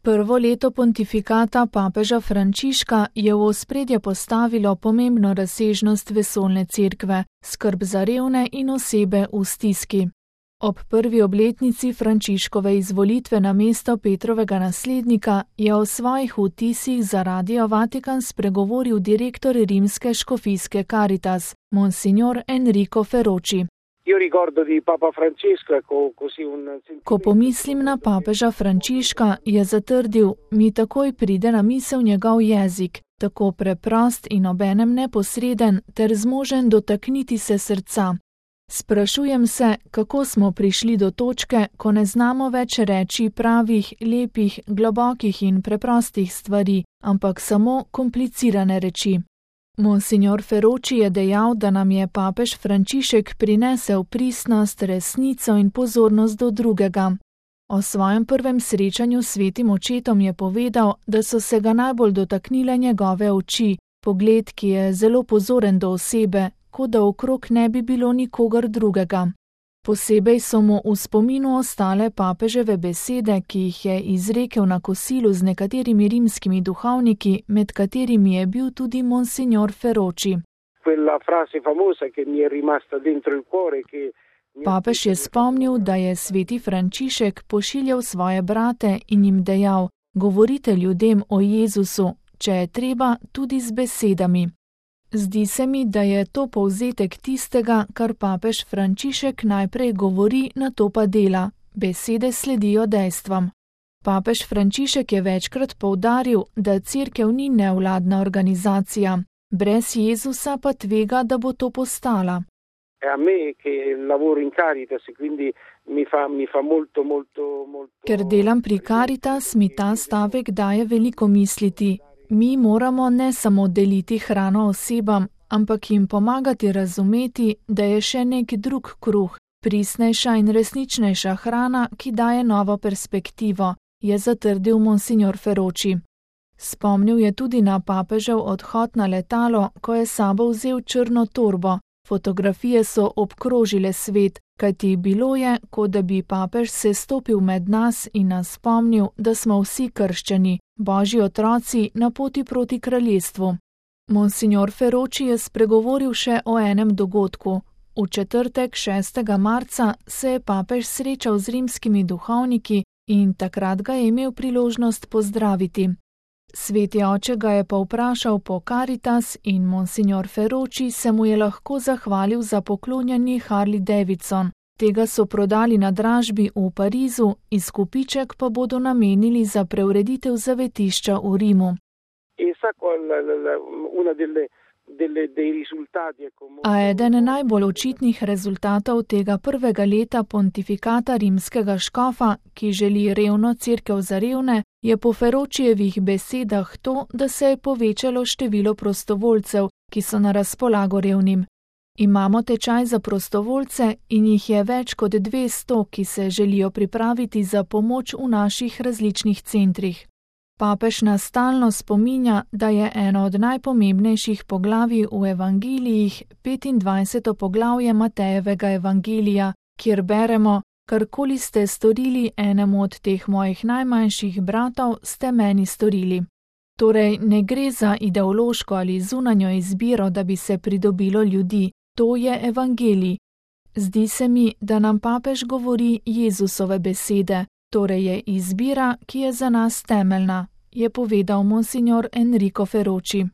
Prvo leto pontifikata papeža Frančiška je v ospredje postavilo pomembno razsežnost vesoljne cerkve, skrb za revne in osebe v stiski. Ob prvi obletnici Frančiškove izvolitve na mesto Petrovega naslednika je o svojih vtisih za Radio Vatikan spregovoril direktor rimske škofijske Caritas, monsignor Enrico Ferroci. Ko pomislim na papeža Frančiška, je zatrdil, mi takoj pride na misel njegov jezik, tako preprost in obenem neposreden ter zmožen dotakniti se srca. Sprašujem se, kako smo prišli do točke, ko ne znamo več reči pravih, lepih, globokih in preprostih stvari, ampak samo komplicirane reči. Monsignor Ferroci je dejal, da nam je papež Frančišek prinesel pristnost, resnico in pozornost do drugega. O svojem prvem srečanju s svetim očetom je povedal, da so se ga najbolj dotaknile njegove oči, pogled, ki je zelo pozoren do osebe, kot da okrog ne bi bilo nikogar drugega. Posebej so mu v spominu ostale papeževe besede, ki jih je izrekel na kosilu z nekaterimi rimskimi duhovniki, med katerimi je bil tudi monsignor Ferroci. Papež je spomnil, da je sveti Frančišek pošiljal svoje brate in jim dejal: govorite ljudem o Jezusu, če je treba, tudi z besedami. Zdi se mi, da je to povzetek tistega, kar papež Frančišek najprej govori, nato pa dela. Besede sledijo dejstvom. Papež Frančišek je večkrat poudaril, da cerkev ni nevladna organizacija. Brez Jezusa pa tvega, da bo to postala. Ker delam pri Caritas, mi ta stavek daje veliko misliti. Mi moramo ne samo deliti hrano osebam, ampak jim pomagati razumeti, da je še nek drug kruh, pristnejša in resničnejša hrana, ki daje novo perspektivo, je zatrdil monsignor Ferroci. Spomnil je tudi na papežev odhod na letalo, ko je sabo vzel črno torbo. Fotografije so obkrožile svet, kajti bilo je, kot da bi papež se stopil med nas in nas spomnil, da smo vsi krščani, Božji otroci na poti proti kraljestvu. Monsignor Ferroci je spregovoril še o enem dogodku. V četrtek 6. marca se je papež srečal z rimskimi duhovniki in takrat ga je imel priložnost pozdraviti. Sveti oče ga je pa vprašal po Caritas in monsignor Ferroci se mu je lahko zahvalil za poklonjeni Harley Davidson. Tega so prodali na dražbi v Parizu, izkupiček pa bodo namenili za preureditev zavetišča v Rimu. A eden najbolj očitnih rezultatov tega prvega leta pontifikata rimskega škofa, ki želi revno cerkev za revne, je po Ferročijevih besedah to, da se je povečalo število prostovoljcev, ki so na razpolago revnim. Imamo tečaj za prostovoljce in jih je več kot 200, ki se želijo pripraviti za pomoč v naših različnih centrih. Papež nas stalno spominja, da je eno od najpomembnejših poglavij v evangelijih 25. poglavje Matejevega evangelija, kjer beremo: karkoli ste storili enemu od teh mojih najmanjših bratov, ste meni storili. Torej ne gre za ideološko ali zunanjo izbiro, da bi se pridobilo ljudi, to je evangelij. Zdi se mi, da nam papež govori Jezusove besede, torej je izbira, ki je za nas temeljna, je povedal monsignor Enrico Ferroci.